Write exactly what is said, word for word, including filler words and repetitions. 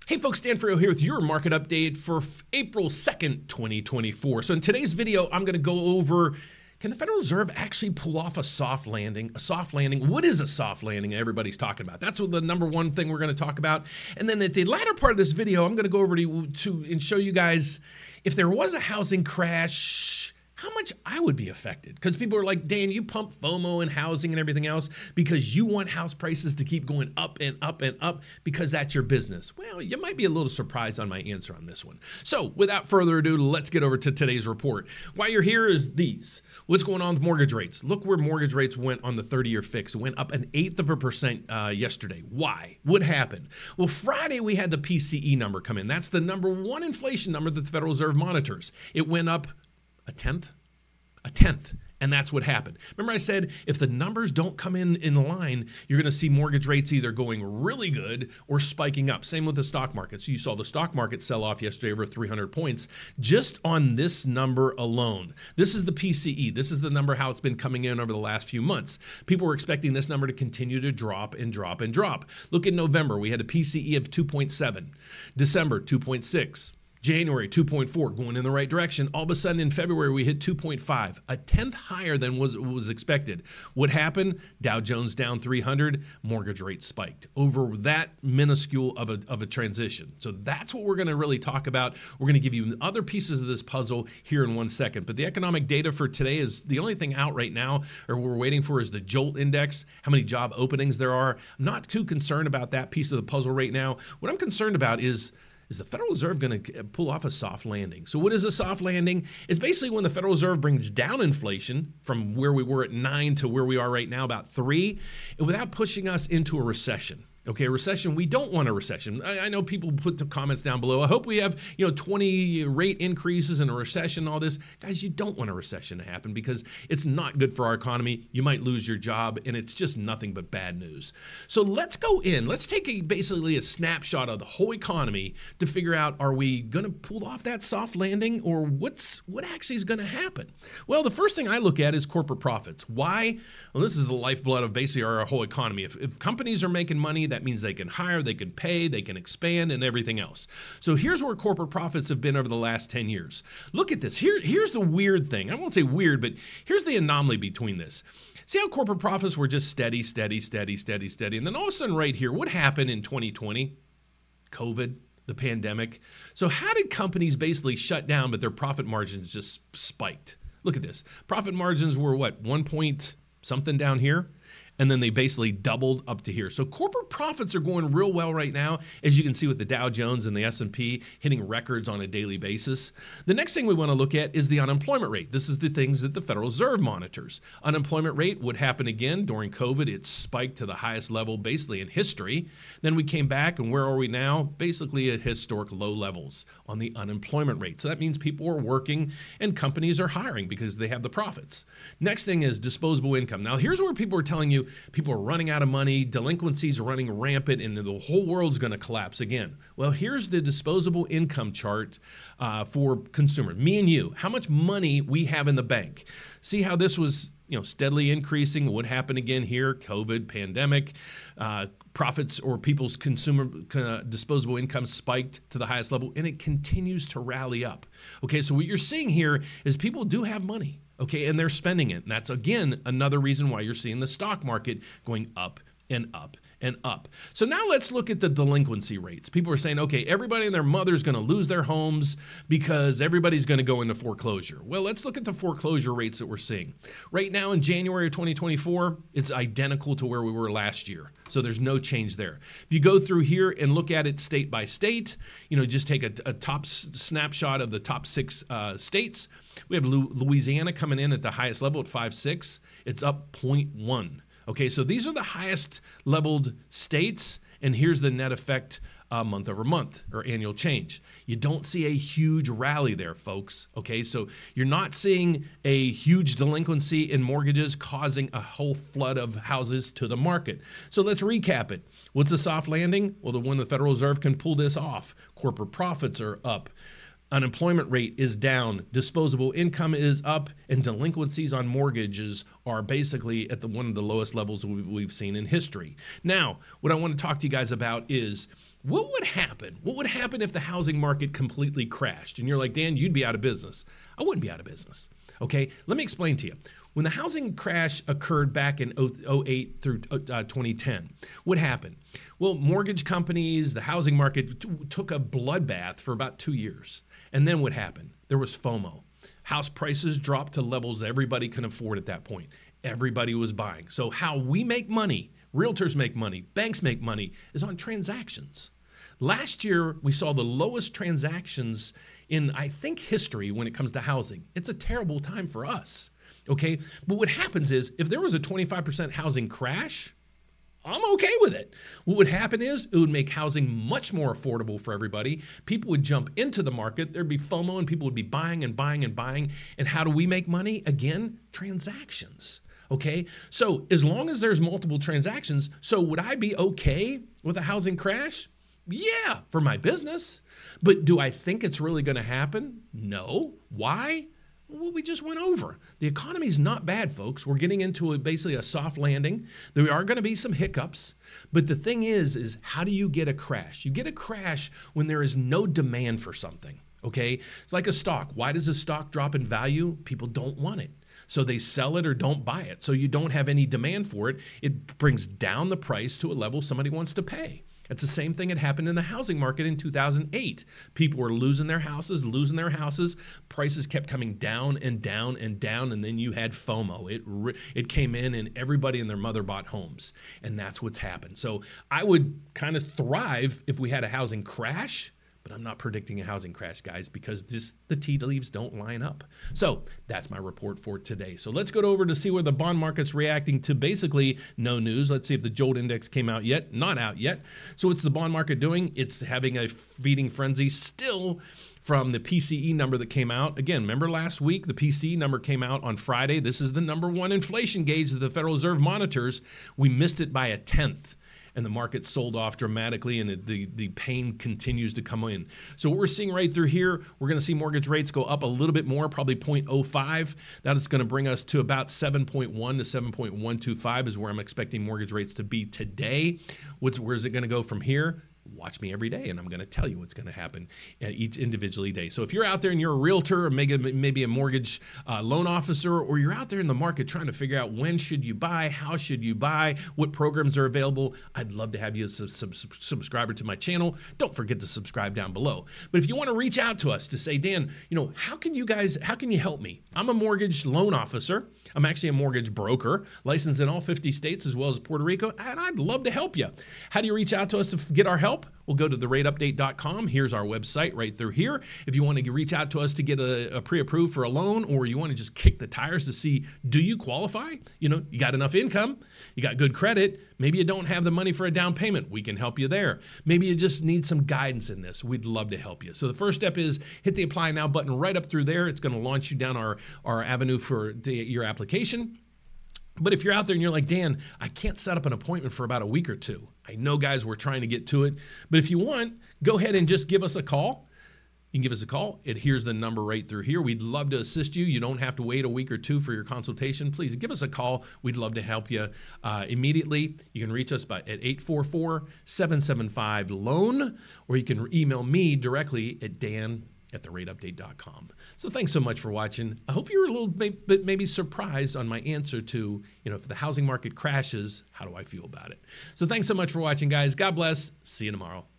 Hey folks, Dan Ferriero here with your market update for April second, twenty twenty-four. So in today's video, I'm going to go over, can the Federal Reserve actually pull off a soft landing? A soft landing, what is a soft landing everybody's talking about? That's what the number one thing we're going to talk about. And then at the latter part of this video, I'm going to go over to, to and show you guys if there was a housing crash, how much I would be affected. Because people are like, Dan, you pump FOMO and housing and everything else because you want house prices to keep going up and up and up because that's your business. Well, you might be a little surprised on my answer on this one. So without further ado, let's get over to today's report. Why you're here is these. What's going on with mortgage rates? Look where mortgage rates went on the thirty-year fix. It went up an eighth of a percent uh, yesterday. Why? What happened? Well, Friday we had the P C E number come in. That's the number one inflation number that the Federal Reserve monitors. It went up a tenth, a tenth. And that's what happened. Remember I said, if the numbers don't come in in line, you're going to see mortgage rates either going really good or spiking up. Same with the stock market. So you saw the stock market sell off yesterday over three hundred points just on this number alone. This is the P C E. This is the number how it's been coming in over the last few months. People were expecting this number to continue to drop and drop and drop. Look in November, we had a P C E of two point seven. December, two point six. January, two point four, going in the right direction. All of a sudden in February, we hit two point five, a tenth higher than was, was expected. What happened? Dow Jones down three hundred, mortgage rates spiked over that minuscule of a, of a transition. So that's what we're going to really talk about. We're going to give you other pieces of this puzzle here in one second. But the economic data for today is the only thing out right now, or we're waiting for, is the JOLT index, how many job openings there are. I'm not too concerned about that piece of the puzzle right now. What I'm concerned about is Is the Federal Reserve going to pull off a soft landing? So what is a soft landing? It's basically when the Federal Reserve brings down inflation from where we were at nine to where we are right now, about three, without pushing us into a recession. Okay, a recession, we don't want a recession. I, I know people put the comments down below. I hope we have, you know, twenty rate increases and a recession, all this. Guys, you don't want a recession to happen because it's not good for our economy. You might lose your job, and it's just nothing but bad news. So let's go in. Let's take a basically a snapshot of the whole economy to figure out, are we going to pull off that soft landing, or what's what actually is going to happen? Well, the first thing I look at is corporate profits. Why? Well, this is the lifeblood of basically our whole economy. If, if companies are making money, that That means they can hire, they can pay, they can expand, and everything else. So here's where corporate profits have been over the last ten years. Look at this. Here, here's the weird thing. I won't say weird, but here's the anomaly between this. See how corporate profits were just steady, steady, steady, steady, steady. And then all of a sudden right here, what happened in twenty twenty? COVID, the pandemic. So how did companies basically shut down, but their profit margins just spiked? Look at this. Profit margins were what, one point something down here? And then they basically doubled up to here. So corporate profits are going real well right now, as you can see with the Dow Jones and the S and P hitting records on a daily basis. The next thing we want to look at is the unemployment rate. This is the things that the Federal Reserve monitors. Unemployment rate would happen again during COVID. It spiked to the highest level basically in history. Then we came back, and where are we now? Basically at historic low levels on the unemployment rate. So that means people are working and companies are hiring because they have the profits. Next thing is disposable income. Now here's where people are telling you people are running out of money, delinquencies are running rampant, and the whole world's going to collapse again. Well, here's the disposable income chart uh, for consumers, me and you, how much money we have in the bank. See how this was, you know, steadily increasing. What happened again here? COVID, pandemic, uh, profits or people's consumer uh, disposable income spiked to the highest level, and it continues to rally up. Okay, so what you're seeing here is people do have money. Okay, and they're spending it. And that's, again, another reason why you're seeing the stock market going up and up and up. So now let's look at the delinquency rates. People are saying, okay, everybody and their mother is going to lose their homes because everybody's going to go into foreclosure. Well, let's look at the foreclosure rates that we're seeing. Right now in January of twenty twenty-four, it's identical to where we were last year. So there's no change there. If you go through here and look at it state by state, you know, just take a, a top s- snapshot of the top six uh, states. We have Lu- Louisiana coming in at the highest level at five point six. It's up zero point one. Okay, so these are the highest leveled states, and here's the net effect uh, month over month or annual change. You don't see a huge rally there, folks. Okay, so you're not seeing a huge delinquency in mortgages causing a whole flood of houses to the market. So let's recap it. What's a soft landing? Well, the one the Federal Reserve can pull this off. Corporate profits are up. Unemployment rate is down, disposable income is up, and delinquencies on mortgages are basically at the one of the lowest levels we've, we've seen in history. Now, what I want to talk to you guys about is what would happen? What would happen if the housing market completely crashed? And you're like, Dan, you'd be out of business. I wouldn't be out of business. Okay, let me explain to you. When the housing crash occurred back in oh eight through uh, twenty ten, what happened? Well, mortgage companies, the housing market t- took a bloodbath for about two years. And then what happened? There was FOMO. House prices dropped to levels everybody can afford at that point. Everybody was buying. So how we make money, realtors make money, banks make money, is on transactions. Last year, we saw the lowest transactions in, I think, history when it comes to housing. It's a terrible time for us, okay? But what happens is, if there was a twenty-five percent housing crash, I'm okay with it. What would happen is it would make housing much more affordable for everybody. People would jump into the market. There'd be FOMO and people would be buying and buying and buying. And how do we make money? Again, transactions. Okay, so as long as there's multiple transactions, so would I be okay with a housing crash? Yeah, for my business. But do I think it's really going to happen? No. Why? Well, we just went over. The economy's not bad, folks. We're getting into a, basically a soft landing. There are going to be some hiccups. But the thing is, is how do you get a crash? You get a crash when there is no demand for something. Okay, it's like a stock. Why does a stock drop in value? People don't want it. So they sell it or don't buy it. So you don't have any demand for it. It brings down the price to a level somebody wants to pay. It's the same thing that happened in the housing market in two thousand eight. People were losing their houses, losing their houses. Prices kept coming down and down and down, and then you had FOMO. It re- it came in, and everybody and their mother bought homes, and that's what's happened. So I would kind of thrive if we had a housing crash, but I'm not predicting a housing crash, guys, because just the tea leaves don't line up. So that's my report for today. So let's go over to see where the bond market's reacting to basically no news. Let's see if the JOLT index came out yet. Not out yet. So what's the bond market doing? It's having a feeding frenzy still from the P C E number that came out. Again, remember last week, the P C E number came out on Friday. This is the number one inflation gauge that the Federal Reserve monitors. We missed it by a tenth. And the market sold off dramatically, and the, the pain continues to come in. So what we're seeing right through here, we're going to see mortgage rates go up a little bit more, probably zero point zero five. That is going to bring us to about seven point one to seven point one two five is where I'm expecting mortgage rates to be today. What's, where is it going to go from here? Watch me every day, and I'm going to tell you what's going to happen each individually day. So if you're out there and you're a realtor or maybe, maybe a mortgage uh, loan officer, or you're out there in the market trying to figure out when should you buy, how should you buy, what programs are available, I'd love to have you as a sub- sub- subscriber to my channel. Don't forget to subscribe down below. But if you want to reach out to us to say, Dan, you know, how can you guys, how can you help me? I'm a mortgage loan officer. I'm actually a mortgage broker, licensed in all fifty states as well as Puerto Rico, and I'd love to help you. How do you reach out to us to get our help? We'll go to the rate update dot com. Here's our website right through here. If you want to reach out to us to get a, a pre-approved for a loan, or you want to just kick the tires to see, do you qualify? You know, you got enough income, you got good credit, maybe you don't have the money for a down payment. We can help you there. Maybe you just need some guidance in this. We'd love to help you. So the first step is hit the apply now button right up through there. It's going to launch you down our, our avenue for the, your application. But if you're out there and you're like, Dan, I can't set up an appointment for about a week or two. I know, guys, we're trying to get to it. But if you want, go ahead and just give us a call. You can give us a call. It here's the number right through here. We'd love to assist you. You don't have to wait a week or two for your consultation. Please give us a call. We'd love to help you uh, immediately. You can reach us by at eight four four, seven seven five, loan, or you can email me directly at Dan at the rate update dot com. So thanks so much for watching. I hope you were a little bit maybe surprised on my answer to, you know, if the housing market crashes, how do I feel about it? So thanks so much for watching, guys. God bless. See you tomorrow.